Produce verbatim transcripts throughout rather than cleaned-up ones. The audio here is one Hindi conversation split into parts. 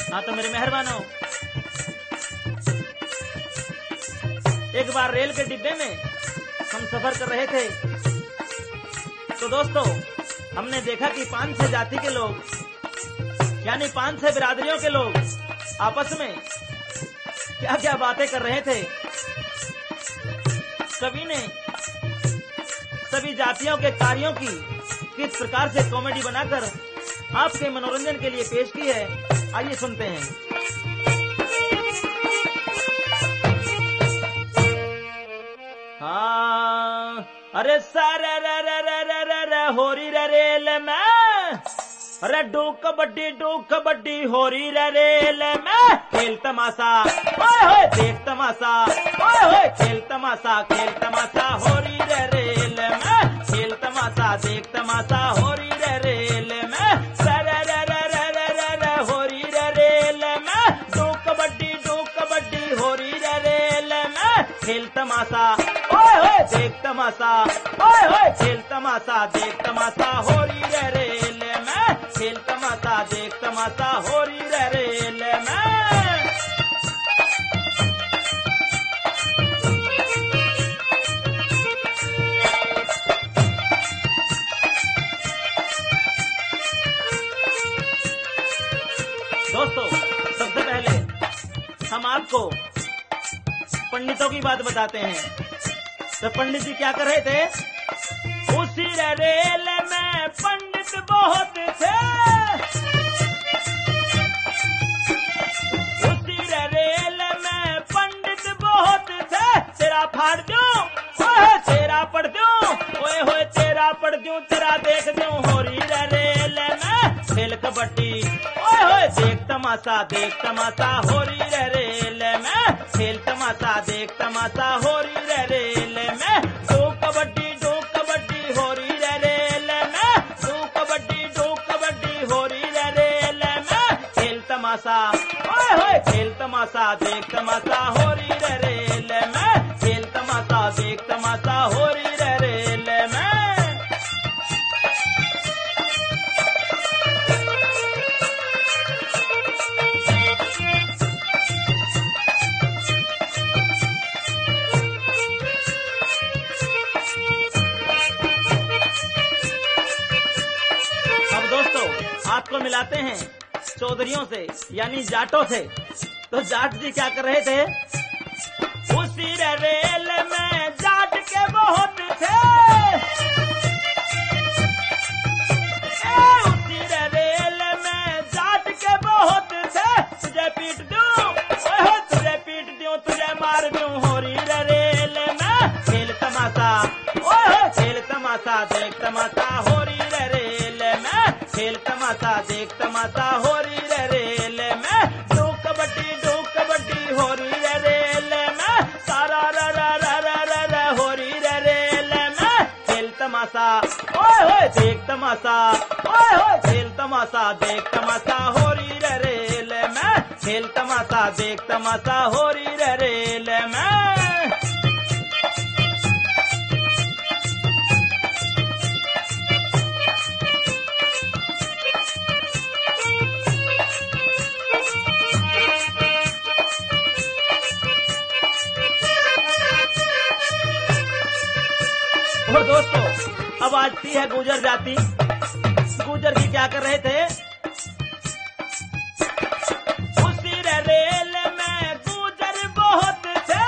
हाँ तो मेरे मेहरबानों, एक बार रेल के डिब्बे में हम सफर कर रहे थे तो दोस्तों हमने देखा कि पांच छह जाति के लोग, यानी पांच छह बिरादरियों के लोग आपस में क्या क्या बातें कर रहे थे। कवि ने सभी जातियों के कार्यों की किस प्रकार से कॉमेडी बनाकर आपके मनोरंजन के लिए पेश की है, आइए सुनते हैं। हाँ, अरे सारे रे रे रे रे रे रे होरी रे रेल में, अरे डू कबड्डी डू कबड्डी होरी रे रेल में, खेल तमाशा ओए होए देख तमाशा, ओए होए खेल तमाशा, खेल तमाशा होरी रे रेल में, खेल तमाशा देख तमाशा होरी रे रेल में, सरे रे रे रे रे रे रे होरी रे रेल में, डू कबड्डी डू कबड्डी होरी रे रेल में, खेल तमाशा ओए होए देख तमाशा, ओए होए खेल तमाशा देख तमाशा होरी रे रेल में, खेल तमाशा देख तमाशा होरी रे रेल में। दोस्तों सबसे पहले हम आपको पंडितों की बात बताते हैं। तो पंडित जी क्या कर रहे थे? उसी रेल में पंडित बहुत थे, उसी रेल में पंडित बहुत थे, तेरा फाड़ दूं ओए तेरा पढ़ दूं, ओए होए तेरा पढ़ दूं, तेरा देख दूं होरी रेल में, खेल कबड्डी ओए होए देख तमाशा, देख तमाशा होरी रेल में, खेल तमाशा देख तमाशा होरी रेल में, दो कबड्डी दो कबड्डी होरी रेल में, दो कबड्डी दो कबड्डी होरी रेल में, खेल तमाशा ओए होए खेल तमाशा देख तमाशा होरी रेल में, खेल तमाशा देख तमाशा होरी रेल में। आपको मिलाते हैं चौधरियों से यानी जाटों से। तो जाट जी क्या कर रहे थे? उसी रेल में जाट के बहुत थे, उसी रेल में जाट के बहुत थे, तुझे पीट दूं ओए तुझे पीट दूं, तुझे मार दूं होरी रेल में, खेल तमाशा ओए खेल तमाशा देख तमाशा होरी रेल में, खेल तमाशा देख तमाशा होरी रेल में, दो कबड्डी दो कबड्डी होरी रेल में, सारा रा रा रा रा रा रा होरी रेल में, खेल तमाशा ओए होए देख तमाशा, ओए होए खेल तमाशा देख तमाशा होरी रेल में, खेल तमाशा देख तमाशा होरी रेल में। तो दोस्तों अब आती है गुजर जाति। गुजर जी क्या कर रहे थे? उसी रेल में गुजर बहुत थे,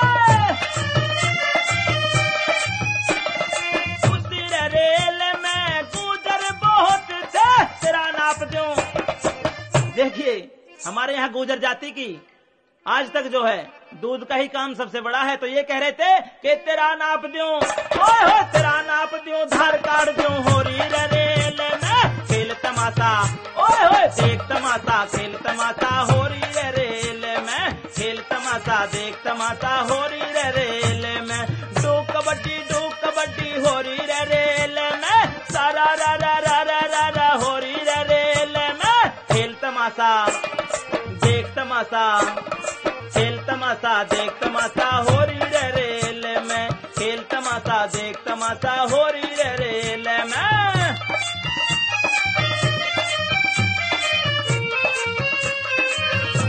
उसी रेल में गुजर बहुत थे, तेरा नाप दूं। देखिए हमारे यहाँ गुजर जाति की आज तक जो है दूध का ही काम सबसे बड़ा है। तो ये कह रहे थे कि तेरा नाप दूं ओए हो तेरा नाप दूं, धार काट दूं होरी रेल में, खेल तमाशा ओए होए देख तमाशा, खेल तमाशा होरी रेल में, खेल तमाशा देख तमाशा होरी रेल में, दो कबड्डी दो कबड्डी होरी रेल में, सारा रा रा रा रा रा रा होरी रेल में, खेल तमाशा देख तमाशा, खेल तमाशा देख तमाशा होरी रेल में, खेल तमाशा देख तमाशा होरी रेल में।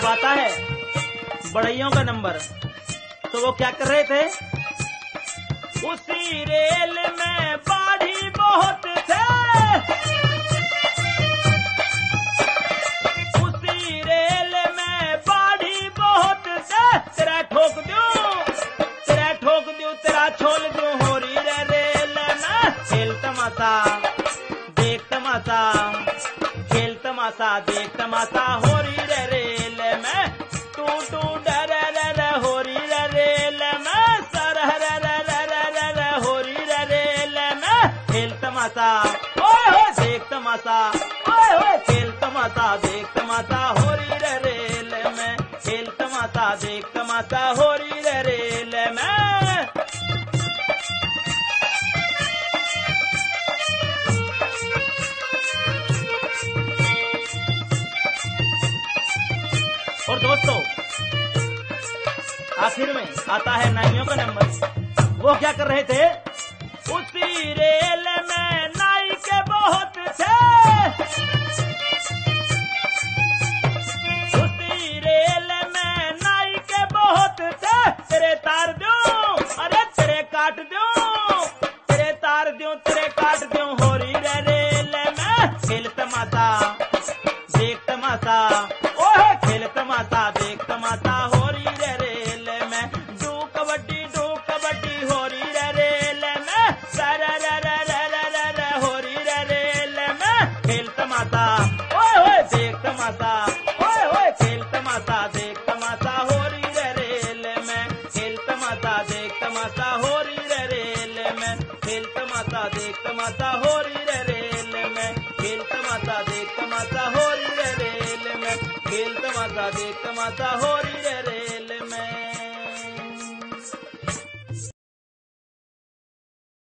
अब आता है बढ़इयों का नंबर। तो वो क्या कर रहे थे, उसी रेल में बाढ़ी बहुत थे, उसी रेल में बाढ़ी बहुत थे, तेरा ठोक दूं, तेरा ठोक दूं, तेरा छोल दूं, हो रही रे रेल में खेल तमाशा, देख तमाशा, खेल तमाशा, देख तमाशा, हो रही रे रेल में, टू टू डर रे हो रही रे रेल में, सर रे रे हो रही रे रेल में खेल तमाशा, ओए हो देख तमाशा, ओए हो खेल तमाशा, देख तमाशा, हो रही रे रेल में खेल तमाशा, देख तमाशा, हो रही रे रेल में। और दोस्तों आखिर में आता है नाइयों का नंबर। वो क्या कर रहे थे, उसी रेल में नाई के बहुत थे, उसी रेल में नाई के बहुत थे, तेरे तार दूं, अरे तेरे काट दूं, तेरे तार दूं, तेरे काट दूं, हो रही रे रेल में खेल तमाशा, देख तमाशा, ओहे खेल तमाशा, देख तमाशा, हो रही रे रेल में, डू कबड्डी, डू कबड्डी, हो रही रे रेल में, सर रे रे रे रे रे हो रही रे रेल में खेल तमाशा, ओए ओए देख तमाशा, ओए ओए खेल तमाशा, देख तमाशा, हो रही रे रेल में खेल तमाशा, देख तमाशा, हो रही रे रेल में खेल तमाशा, देख तमाशा, हो रही रे रेल में खेल तमाशा, देख तमाशा, हो रही रे रेल में खेल तमाशा, देख तमाशा, हो रही